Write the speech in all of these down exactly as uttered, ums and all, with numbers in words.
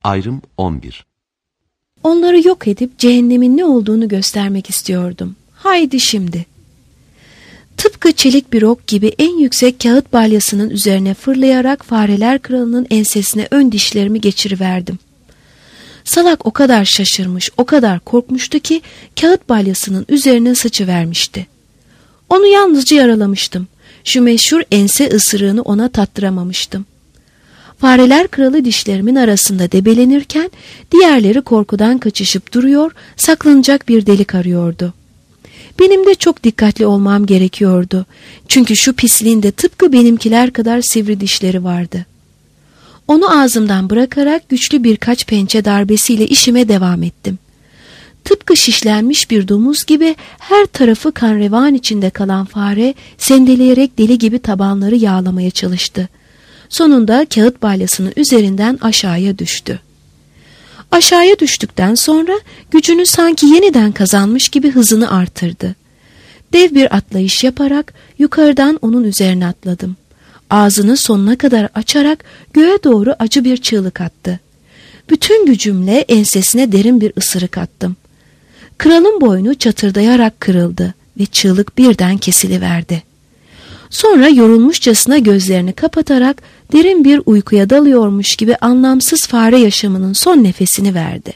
Ayrım on bir. Onları yok edip cehennemin ne olduğunu göstermek istiyordum. Haydi şimdi. Tıpkı çelik bir ok gibi en yüksek kağıt balyasının üzerine fırlayarak Fareler Kralı'nın ensesine ön dişlerimi geçiriverdim. Salak o kadar şaşırmış, o kadar korkmuştu ki kağıt balyasının üzerine sıçıvermişti. Onu yalnızca yaralamıştım. Şu meşhur ense ısırığını ona tattıramamıştım. Fareler Kralı dişlerimin arasında debelenirken diğerleri korkudan kaçışıp duruyor, saklanacak bir delik arıyordu. Benim de çok dikkatli olmam gerekiyordu. Çünkü şu pisliğin de tıpkı benimkiler kadar sivri dişleri vardı. Onu ağzımdan bırakarak güçlü birkaç pençe darbesiyle işime devam ettim. Tıpkı şişlenmiş bir domuz gibi her tarafı kan revan içinde kalan fare sendeleyerek deli gibi tabanları yağlamaya çalıştı. Sonunda kağıt balyasının üzerinden aşağıya düştü. Aşağıya düştükten sonra gücünü sanki yeniden kazanmış gibi hızını artırdı. Dev bir atlayış yaparak yukarıdan onun üzerine atladım. Ağzını sonuna kadar açarak göğe doğru acı bir çığlık attı. Bütün gücümle ensesine derin bir ısırık attım. Kralın boynu çatırdayarak kırıldı ve çığlık birden kesiliverdi. Sonra yorulmuşçasına gözlerini kapatarak derin bir uykuya dalıyormuş gibi anlamsız fare yaşamının son nefesini verdi.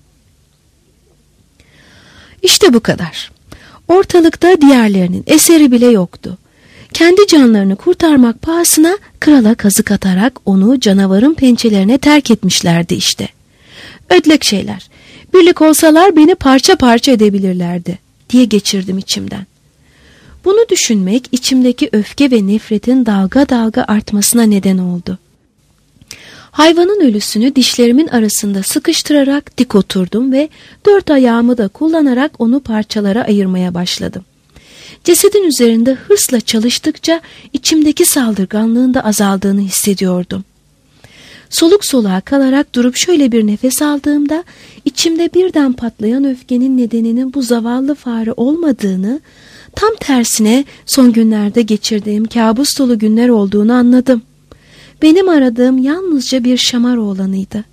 İşte bu kadar. Ortalıkta diğerlerinin eseri bile yoktu. Kendi canlarını kurtarmak pahasına krala kazık atarak onu canavarın pençelerine terk etmişlerdi işte. Ödlek şeyler. Birlik olsalar beni parça parça edebilirlerdi diye geçirdim içimden. Bunu düşünmek içimdeki öfke ve nefretin dalga dalga artmasına neden oldu. Hayvanın ölüsünü dişlerimin arasında sıkıştırarak dik oturdum ve dört ayağımı da kullanarak onu parçalara ayırmaya başladım. Cesedin üzerinde hırsla çalıştıkça içimdeki saldırganlığın da azaldığını hissediyordum. Soluk soluğa kalarak durup şöyle bir nefes aldığımda içimde birden patlayan öfkenin nedeninin bu zavallı fare olmadığını, tam tersine son günlerde geçirdiğim kabus dolu günler olduğunu anladım. Benim aradığım yalnızca bir şamar oğlanıydı.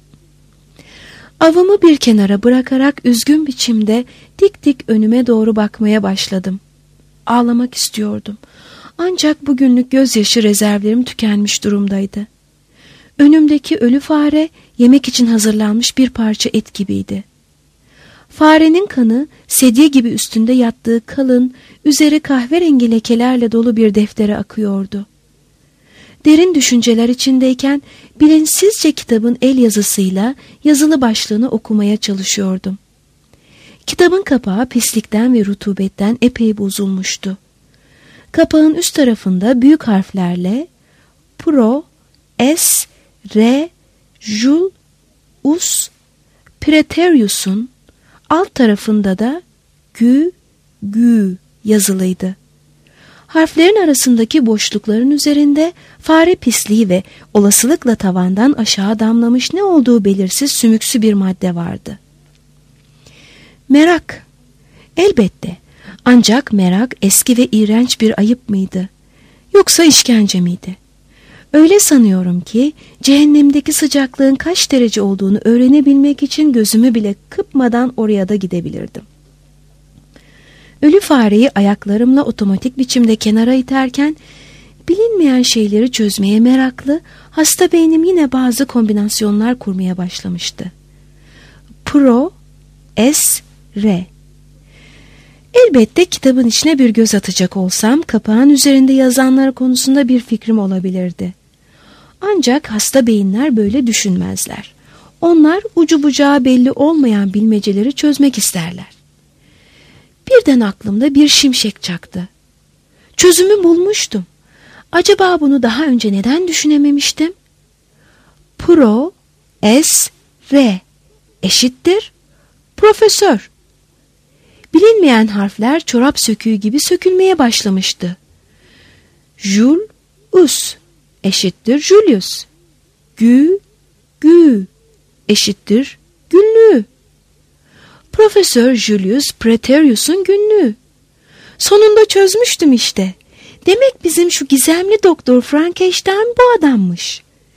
Avımı bir kenara bırakarak üzgün biçimde dik dik önüme doğru bakmaya başladım. Ağlamak istiyordum. Ancak bugünlük gözyaşı rezervlerim tükenmiş durumdaydı. Önümdeki ölü fare yemek için hazırlanmış bir parça et gibiydi. Farenin kanı sedye gibi üstünde yattığı kalın, üzeri kahverengi lekelerle dolu bir deftere akıyordu. Derin düşünceler içindeyken bilinçsizce kitabın el yazısıyla yazılı başlığını okumaya çalışıyordum. Kitabın kapağı pislikten ve rutubetten epey bozulmuştu. Kapağın üst tarafında büyük harflerle Pro, S, R, Jul, Us, Praetorius'un, alt tarafında da Gü, Gü yazılıydı. Harflerin arasındaki boşlukların üzerinde fare pisliği ve olasılıkla tavandan aşağı damlamış ne olduğu belirsiz sümüksü bir madde vardı. Merak. Elbette. Ancak merak eski ve iğrenç bir ayıp mıydı? Yoksa işkence miydi? Öyle sanıyorum ki cehennemdeki sıcaklığın kaç derece olduğunu öğrenebilmek için gözümü bile kırpmadan oraya da gidebilirdim. Ölü fareyi ayaklarımla otomatik biçimde kenara iterken bilinmeyen şeyleri çözmeye meraklı, hasta beynim yine bazı kombinasyonlar kurmaya başlamıştı. Pro, S, R. Elbette kitabın içine bir göz atacak olsam kapağın üzerinde yazanlar konusunda bir fikrim olabilirdi. Ancak hasta beyinler böyle düşünmezler. Onlar ucu bucağı belli olmayan bilmeceleri çözmek isterler. Birden aklımda bir şimşek çaktı. Çözümü bulmuştum. Acaba bunu daha önce neden düşünememiştim? Pro, S, R eşittir profesör. Bilinmeyen harfler çorap söküğü gibi sökülmeye başlamıştı. Jul, Us eşittir Julius. Gü, Gü eşittir günlüğü. Profesör Julius Praetorius'un günlüğü. Sonunda çözmüştüm işte. Demek bizim şu gizemli doktor Frankenstein bu adammış.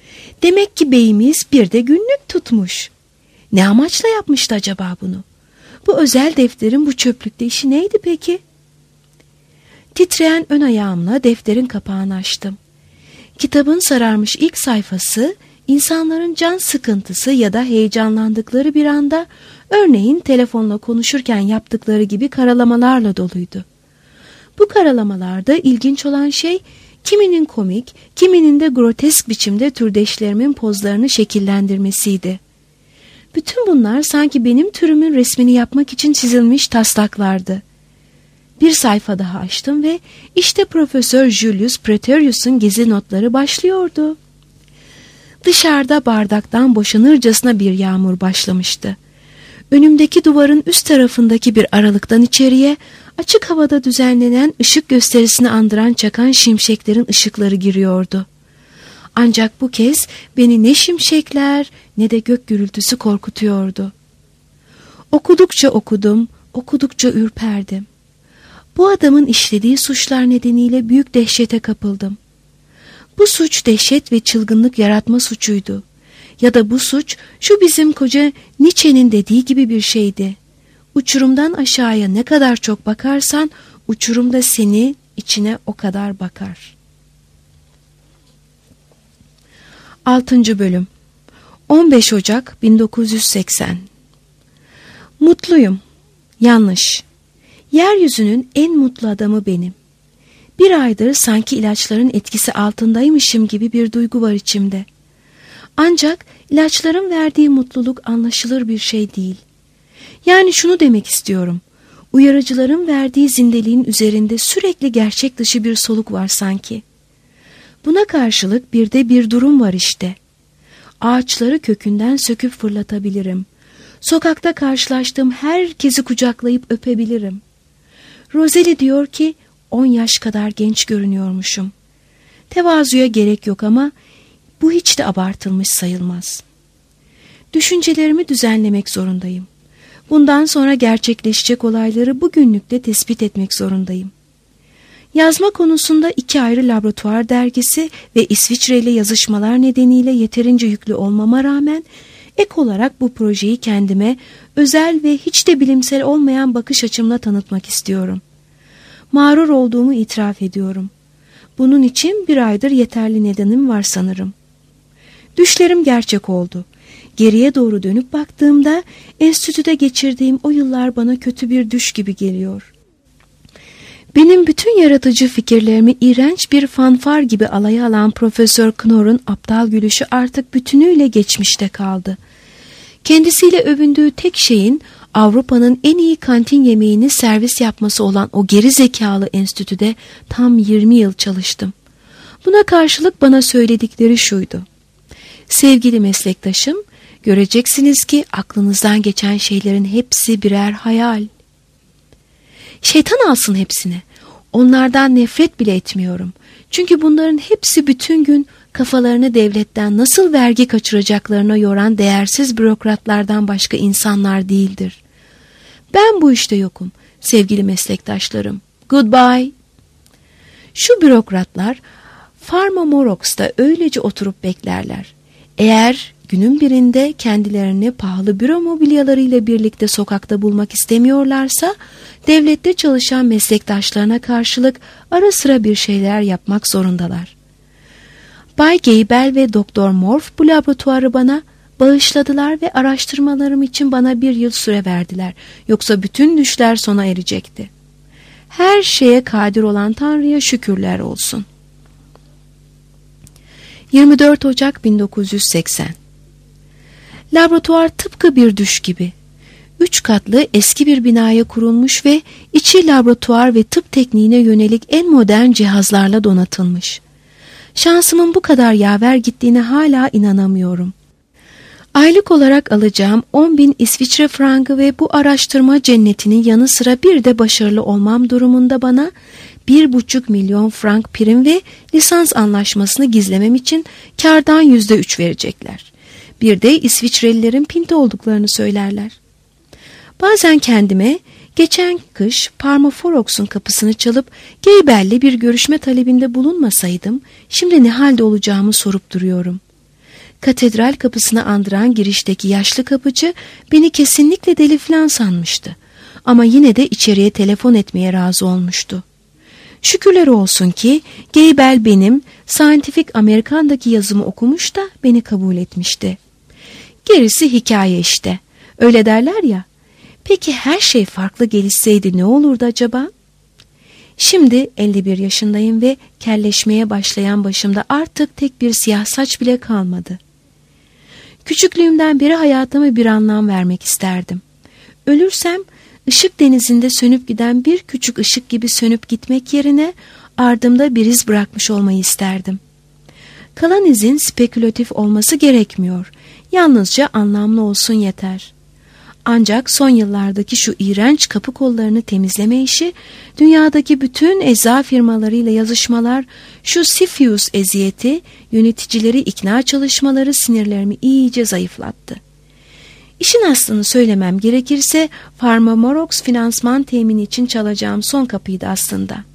Demek ki beyimiz bir de günlük tutmuş. Ne amaçla yapmıştı acaba bunu? Bu özel defterin bu çöplükte işi neydi peki? Titreyen ön ayağımla defterin kapağını açtım. Kitabın sararmış ilk sayfası, insanların can sıkıntısı ya da heyecanlandıkları bir anda, örneğin telefonla konuşurken yaptıkları gibi karalamalarla doluydu. Bu karalamalarda ilginç olan şey, kiminin komik, kiminin de grotesk biçimde türdeşlerimin pozlarını şekillendirmesiydi. Bütün bunlar sanki benim türümün resmini yapmak için çizilmiş taslaklardı. Bir sayfa daha açtım ve işte Profesör Julius Praetorius'un gezi notları başlıyordu. Dışarıda bardaktan boşanırcasına bir yağmur başlamıştı. Önümdeki duvarın üst tarafındaki bir aralıktan içeriye açık havada düzenlenen ışık gösterisini andıran çakan şimşeklerin ışıkları giriyordu. Ancak bu kez beni ne şimşekler ne de gök gürültüsü korkutuyordu. Okudukça okudum, okudukça ürperdim. Bu adamın işlediği suçlar nedeniyle büyük dehşete kapıldım. Bu suç dehşet ve çılgınlık yaratma suçuydu. Ya da bu suç şu bizim koca Nietzsche'nin dediği gibi bir şeydi. Uçurumdan aşağıya ne kadar çok bakarsan uçurum da seni içine o kadar bakar. altıncı bölüm on beş Ocak bin dokuz yüz seksen. Mutluyum. Yanlış. Yeryüzünün en mutlu adamı benim. Bir aydır sanki ilaçların etkisi altındaymışım gibi bir duygu var içimde. Ancak ilaçların verdiği mutluluk anlaşılır bir şey değil. Yani şunu demek istiyorum. Uyarıcıların verdiği zindeliğin üzerinde sürekli gerçek dışı bir soluk var sanki. Buna karşılık bir de bir durum var işte. Ağaçları kökünden söküp fırlatabilirim. Sokakta karşılaştığım herkesi kucaklayıp öpebilirim. Rosalie diyor ki on yaş kadar genç görünüyormuşum. Tevazuya gerek yok ama bu hiç de abartılmış sayılmaz. Düşüncelerimi düzenlemek zorundayım. Bundan sonra gerçekleşecek olayları bugünlükte tespit etmek zorundayım. Yazma konusunda iki ayrı laboratuvar dergisi ve İsviçreli yazışmalar nedeniyle yeterince yüklü olmama rağmen ek olarak bu projeyi kendime özel ve hiç de bilimsel olmayan bakış açımla tanıtmak istiyorum. Mağrur olduğumu itiraf ediyorum. Bunun için bir aydır yeterli nedenim var sanırım. Düşlerim gerçek oldu. Geriye doğru dönüp baktığımda enstitüde geçirdiğim o yıllar bana kötü bir düş gibi geliyor. Benim bütün yaratıcı fikirlerimi iğrenç bir fanfar gibi alaya alan Profesör Knorr'un aptal gülüşü artık bütünüyle geçmişte kaldı. Kendisiyle övündüğü tek şeyin Avrupa'nın en iyi kantin yemeğini servis yapması olan o geri zekalı enstitüde tam yirmi yıl çalıştım. Buna karşılık bana söyledikleri şuydu. Sevgili meslektaşım, göreceksiniz ki aklınızdan geçen şeylerin hepsi birer hayal. Şeytan alsın hepsini. Onlardan nefret bile etmiyorum. Çünkü bunların hepsi bütün gün kafalarını devletten nasıl vergi kaçıracaklarına yoran değersiz bürokratlardan başka insanlar değildir. Ben bu işte yokum sevgili meslektaşlarım. Goodbye. Şu bürokratlar Pharma Morox'ta öylece oturup beklerler. Eğer günün birinde kendilerini pahalı büro mobilyalarıyla birlikte sokakta bulmak istemiyorlarsa devlette çalışan meslektaşlarına karşılık ara sıra bir şeyler yapmak zorundalar. Bay Geybel ve Doktor Morf bu laboratuvarı bana bağışladılar ve araştırmalarım için bana bir yıl süre verdiler. Yoksa bütün düşler sona erecekti. Her şeye kadir olan Tanrı'ya şükürler olsun. yirmi dört Ocak bin dokuz yüz seksen. Laboratuvar tıpkı bir düş gibi. Üç katlı eski bir binaya kurulmuş ve içi laboratuvar ve tıp tekniğine yönelik en modern cihazlarla donatılmış. Şansımın bu kadar yaver gittiğine hala inanamıyorum. Aylık olarak alacağım on bin İsviçre frangı ve bu araştırma cennetinin yanı sıra bir de başarılı olmam durumunda bana bir buçuk milyon frank prim ve lisans anlaşmasını gizlemem için kârdan yüzde üç verecekler. Bir de İsviçrelilerin pinti olduklarını söylerler. Bazen kendime geçen kış Parmaforox'un kapısını çalıp Geybel'le bir görüşme talebinde bulunmasaydım şimdi ne halde olacağımı sorup duruyorum. Katedral kapısını andıran girişteki yaşlı kapıcı beni kesinlikle deli falan sanmıştı. Ama yine de içeriye telefon etmeye razı olmuştu. Şükürler olsun ki Gaybel benim Scientific American'daki yazımı okumuş da beni kabul etmişti. Gerisi hikaye işte. Öyle derler ya. Peki her şey farklı gelişseydi ne olurdu acaba? Şimdi elli bir yaşındayım ve kelleşmeye başlayan başımda artık tek bir siyah saç bile kalmadı. Küçüklüğümden beri hayatıma bir anlam vermek isterdim. Ölürsem ışık denizinde sönüp giden bir küçük ışık gibi sönüp gitmek yerine ardımda bir iz bırakmış olmayı isterdim. Kalan izin spekülatif olması gerekmiyor. Yalnızca anlamlı olsun yeter. Ancak son yıllardaki şu iğrenç kapı kollarını temizleme işi, dünyadaki bütün ecza firmalarıyla yazışmalar, şu Sisyphus eziyeti, yöneticileri ikna çalışmaları sinirlerimi iyice zayıflattı. İşin aslını söylemem gerekirse PharmaMorex finansman temini için çalacağım son kapıydı aslında.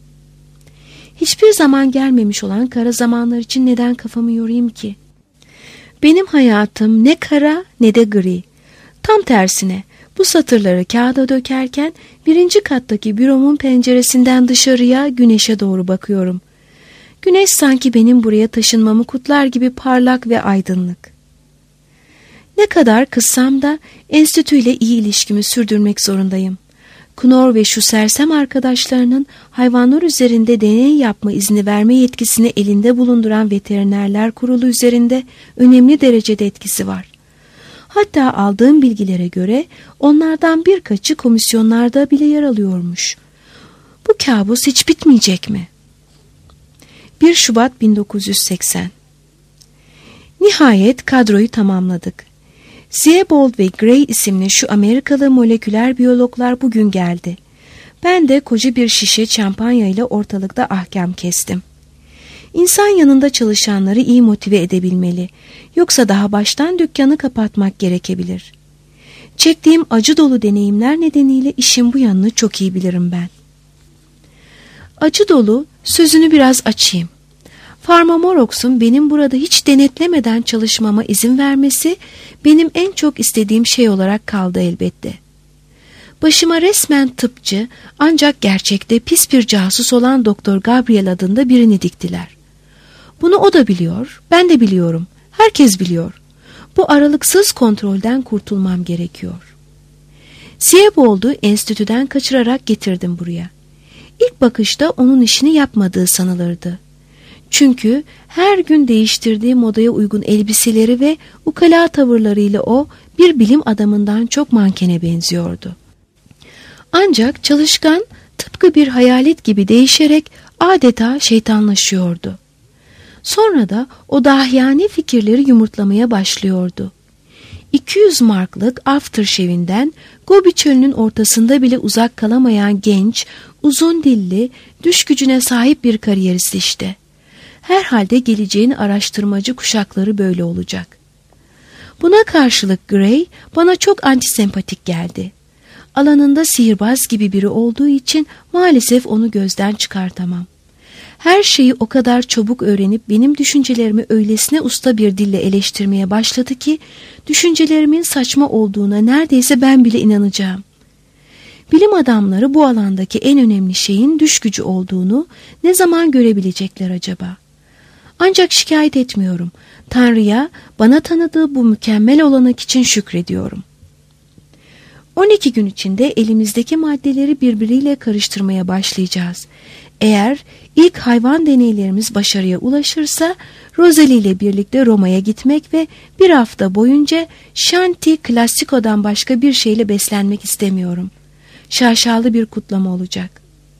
Hiçbir zaman gelmemiş olan kara zamanlar için neden kafamı yorayım ki? Benim hayatım ne kara ne de gri. Tam tersine bu satırları kağıda dökerken birinci kattaki büromun penceresinden dışarıya güneşe doğru bakıyorum. Güneş sanki benim buraya taşınmamı kutlar gibi parlak ve aydınlık. Ne kadar kızsam da enstitüyle iyi ilişkimi sürdürmek zorundayım. Knorr ve şu sersem arkadaşlarının hayvanlar üzerinde deney yapma izni verme yetkisini elinde bulunduran veterinerler kurulu üzerinde önemli derecede etkisi var. Hatta aldığım bilgilere göre onlardan birkaçı komisyonlarda bile yer alıyormuş. Bu kabus hiç bitmeyecek mi? bir Şubat bin dokuz yüz seksen. Nihayet kadroyu tamamladık. Siebold ve Gray isimli şu Amerikalı moleküler biyologlar bugün geldi. Ben de koca bir şişe şampanya ile ortalıkta ahkam kestim. İnsan yanında çalışanları iyi motive edebilmeli. Yoksa daha baştan dükkanı kapatmak gerekebilir. Çektiğim acı dolu deneyimler nedeniyle işin bu yanını çok iyi bilirim ben. Acı dolu sözünü biraz açayım. PharmaMorex'un benim burada hiç denetlemeden çalışmama izin vermesi benim en çok istediğim şey olarak kaldı elbette. Başıma resmen tıpçı ancak gerçekte pis bir casus olan Doktor Gabriel adında birini diktiler. Bunu o da biliyor, ben de biliyorum, herkes biliyor. Bu aralıksız kontrolden kurtulmam gerekiyor. Siebold'u enstitüden kaçırarak getirdim buraya. İlk bakışta onun işini yapmadığı sanılırdı. Çünkü her gün değiştirdiği modaya uygun elbiseleri ve ukala tavırlarıyla o bir bilim adamından çok mankene benziyordu. Ancak çalışkan tıpkı bir hayalet gibi değişerek adeta şeytanlaşıyordu. Sonra da o dahiyane fikirleri yumurtlamaya başlıyordu. iki yüz marklık aftershave'inden Gobi çölünün ortasında bile uzak kalamayan genç, uzun dilli, düş gücüne sahip bir kariyerist işte. Herhalde geleceğin araştırmacı kuşakları böyle olacak. Buna karşılık Gray bana çok antisempatik geldi. Alanında sihirbaz gibi biri olduğu için maalesef onu gözden çıkartamam. Her şeyi o kadar çabuk öğrenip benim düşüncelerimi öylesine usta bir dille eleştirmeye başladı ki düşüncelerimin saçma olduğuna neredeyse ben bile inanacağım. Bilim adamları bu alandaki en önemli şeyin düş gücü olduğunu ne zaman görebilecekler acaba? Ancak şikayet etmiyorum. Tanrı'ya bana tanıdığı bu mükemmel olanak için şükrediyorum. on iki gün içinde elimizdeki maddeleri birbiriyle karıştırmaya başlayacağız. Eğer ilk hayvan deneylerimiz başarıya ulaşırsa Rosalie ile birlikte Roma'ya gitmek ve bir hafta boyunca Shanti Classico'dan başka bir şeyle beslenmek istemiyorum. Şaşalı bir kutlama olacak.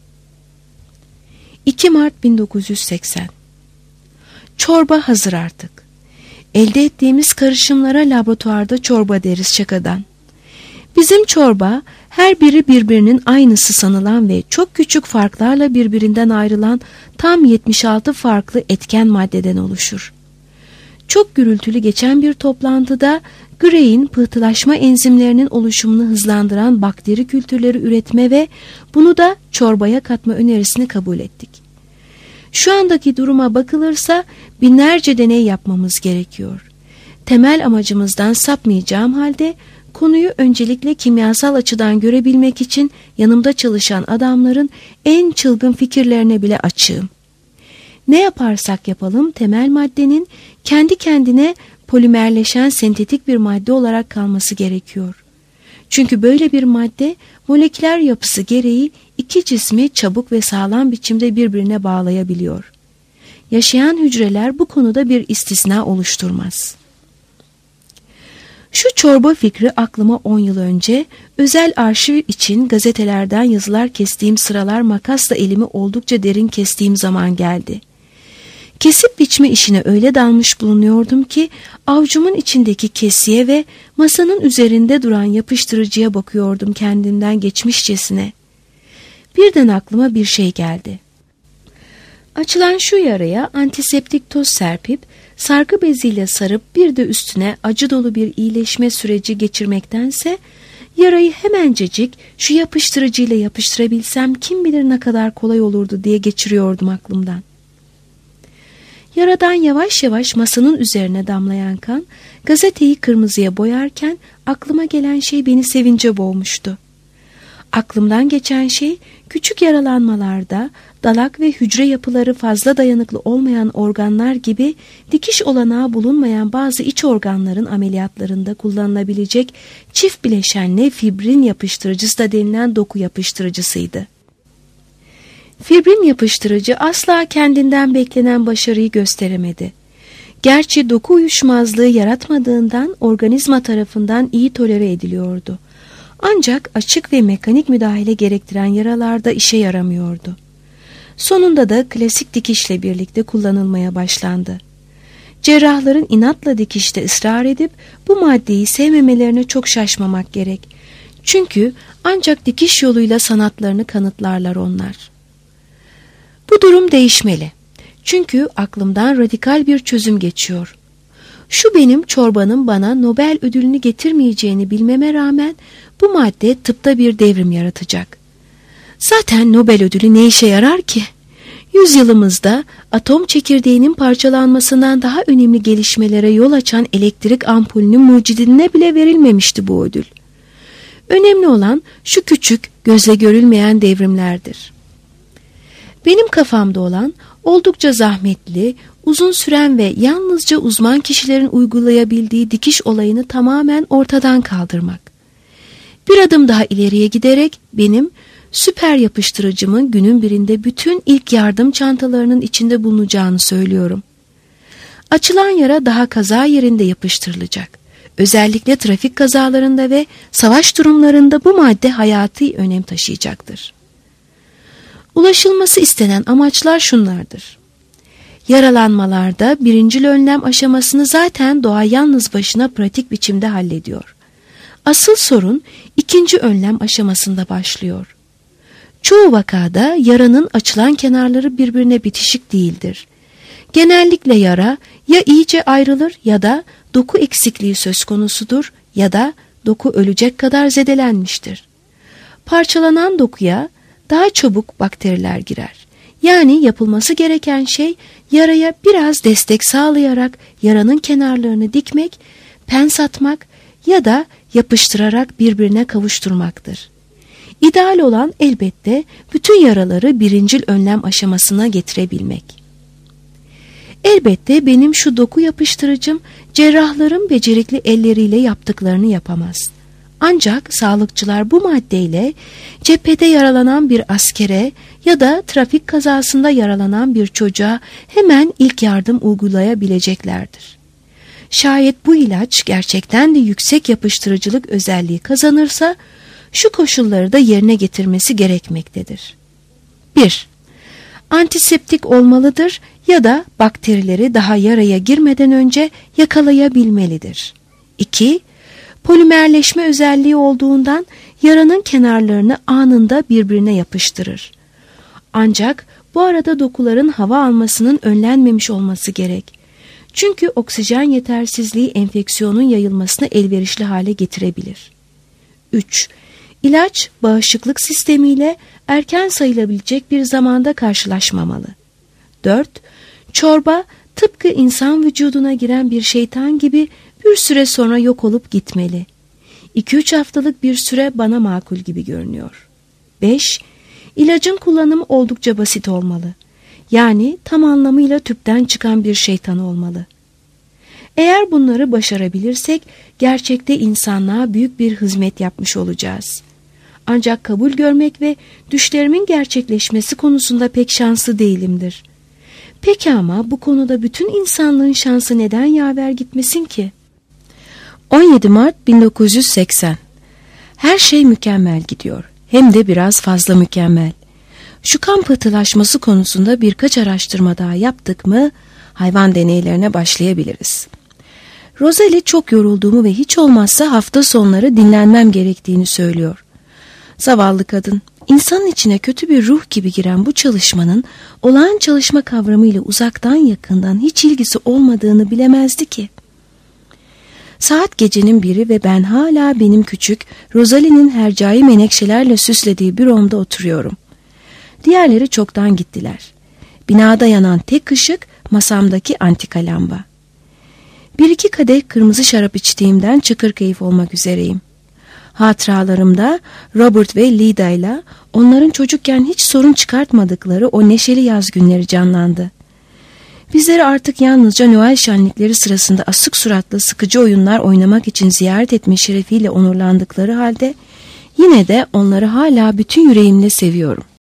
iki Mart bin dokuz yüz seksen. Çorba hazır artık. Elde ettiğimiz karışımlara laboratuvarda çorba deriz şakadan. Bizim çorba her biri birbirinin aynısı sanılan ve çok küçük farklarla birbirinden ayrılan tam yetmiş altı farklı etken maddeden oluşur. Çok gürültülü geçen bir toplantıda Gray'in pıhtılaşma enzimlerinin oluşumunu hızlandıran bakteri kültürleri üretme ve bunu da çorbaya katma önerisini kabul ettik. Şu andaki duruma bakılırsa binlerce deney yapmamız gerekiyor. temel amacımızdan sapmayacağım halde konuyu öncelikle kimyasal açıdan görebilmek için yanımda çalışan adamların en çılgın fikirlerine bile açığım. Ne yaparsak yapalım temel maddenin kendi kendine polimerleşen sentetik bir madde olarak kalması gerekiyor. Çünkü böyle bir madde moleküler yapısı gereği iki cismi çabuk ve sağlam biçimde birbirine bağlayabiliyor. Yaşayan hücreler bu konuda bir istisna oluşturmaz. Şu çorba fikri aklıma on yıl önce özel arşiv için gazetelerden yazılar kestiğim sıralar makasla elimi oldukça derin kestiğim zaman geldi. Kesip biçme işine öyle dalmış bulunuyordum ki avcumun içindeki kesiye ve masanın üzerinde duran yapıştırıcıya bakıyordum kendimden geçmişçesine. Birden aklıma bir şey geldi. Açılan şu yaraya antiseptik toz serpip sargı beziyle sarıp bir de üstüne acı dolu bir iyileşme süreci geçirmektense yarayı hemencecik şu yapıştırıcıyla yapıştırabilsem kim bilir ne kadar kolay olurdu diye geçiriyordum aklımdan. Yaradan yavaş yavaş masanın üzerine damlayan kan gazeteyi kırmızıya boyarken aklıma gelen şey beni sevince boğmuştu. Aklımdan geçen şey küçük yaralanmalarda dalak ve hücre yapıları fazla dayanıklı olmayan organlar gibi dikiş olanağı bulunmayan bazı iç organların ameliyatlarında kullanılabilecek çift bileşenli fibrin yapıştırıcısı da denilen doku yapıştırıcısıydı. Fibrin yapıştırıcı asla kendinden beklenen başarıyı gösteremedi. Gerçi doku uyuşmazlığı yaratmadığından organizma tarafından iyi tolere ediliyordu. Ancak açık ve mekanik müdahale gerektiren yaralarda işe yaramıyordu. Sonunda da klasik dikişle birlikte kullanılmaya başlandı. Cerrahların inatla dikişte ısrar edip bu maddeyi sevmemelerine çok şaşmamak gerek. Çünkü ancak dikiş yoluyla sanatlarını kanıtlarlar onlar. Bu durum değişmeli. Çünkü aklımdan radikal bir çözüm geçiyor. Şu benim çorbanın bana Nobel ödülünü getirmeyeceğini bilmeme rağmen bu madde tıpta bir devrim yaratacak. Zaten Nobel ödülü ne işe yarar ki? Yüzyılımızda atom çekirdeğinin parçalanmasından daha önemli gelişmelere yol açan elektrik ampulünün mucidine bile verilmemişti bu ödül. Önemli olan şu küçük, gözle görülmeyen devrimlerdir. Benim kafamda olan oldukça zahmetli, uzun süren ve yalnızca uzman kişilerin uygulayabildiği dikiş olayını tamamen ortadan kaldırmak. Bir adım daha ileriye giderek benim süper yapıştırıcımın günün birinde bütün ilk yardım çantalarının içinde bulunacağını söylüyorum. Açılan yara daha kaza yerinde yapıştırılacak. Özellikle trafik kazalarında ve savaş durumlarında bu madde hayati önem taşıyacaktır. Ulaşılması istenen amaçlar şunlardır. Yaralanmalarda birincil önlem aşamasını zaten doğa yalnız başına pratik biçimde hallediyor. Asıl sorun ikinci önlem aşamasında başlıyor. Çoğu vakada yaranın açılan kenarları birbirine bitişik değildir. Genellikle yara ya iyice ayrılır ya da doku eksikliği söz konusudur ya da doku ölecek kadar zedelenmiştir. Parçalanan dokuya daha çabuk bakteriler girer. Yani yapılması gereken şey yaraya biraz destek sağlayarak yaranın kenarlarını dikmek, pens atmak ya da yapıştırarak birbirine kavuşturmaktır. İdeal olan elbette bütün yaraları birincil önlem aşamasına getirebilmek. Elbette benim şu doku yapıştırıcım cerrahların becerikli elleriyle yaptıklarını yapamaz. Ancak sağlıkçılar bu maddeyle cephede yaralanan bir askere ya da trafik kazasında yaralanan bir çocuğa hemen ilk yardım uygulayabileceklerdir. Şayet bu ilaç gerçekten de yüksek yapıştırıcılık özelliği kazanırsa şu koşulları da yerine getirmesi gerekmektedir. bir Antiseptik olmalıdır ya da bakterileri daha yaraya girmeden önce yakalayabilmelidir. iki Polimerleşme özelliği olduğundan yaranın kenarlarını anında birbirine yapıştırır. Ancak bu arada dokuların hava almasının önlenmemiş olması gerek. Çünkü oksijen yetersizliği enfeksiyonun yayılmasına elverişli hale getirebilir. üç İlaç bağışıklık sistemiyle erken sayılabilecek bir zamanda karşılaşmamalı. dört Çorba tıpkı insan vücuduna giren bir şeytan gibi bir süre sonra yok olup gitmeli. iki üç haftalık bir süre bana makul gibi görünüyor. beş. İlacın kullanımı oldukça basit olmalı. Yani tam anlamıyla tüpten çıkan bir şeytan olmalı. Eğer bunları başarabilirsek gerçekte insanlığa büyük bir hizmet yapmış olacağız. Ancak kabul görmek ve düşlerimin gerçekleşmesi konusunda pek şanslı değilimdir. Peki ama bu konuda bütün insanlığın şansı neden yaver gitmesin ki? on yedi Mart bin dokuz yüz seksen. Her şey mükemmel gidiyor. Hem de biraz fazla mükemmel. Şu kan pıhtılaşması konusunda birkaç araştırma daha yaptık mı hayvan deneylerine başlayabiliriz. Rosalie çok yorulduğumu ve hiç olmazsa hafta sonları dinlenmem gerektiğini söylüyor. Zavallı kadın, insanın içine kötü bir ruh gibi giren bu çalışmanın olağan çalışma kavramıyla uzaktan yakından hiç ilgisi olmadığını bilemezdi ki. Saat gecenin biri ve ben hala benim küçük, Rosalie'nin hercai menekşelerle süslediği büromda oturuyorum. Diğerleri çoktan gittiler. Binada yanan tek ışık masamdaki antika lamba. Bir iki kadeh kırmızı şarap içtiğimden çıkır keyif olmak üzereyim. Hatıralarımda Robert ve Lida ile onların çocukken hiç sorun çıkartmadıkları o neşeli yaz günleri canlandı. Bizleri artık yalnızca Noel şenlikleri sırasında asık suratlı sıkıcı oyunlar oynamak için ziyaret etme şerefiyle onurlandıkları halde yine de onları hala bütün yüreğimle seviyorum.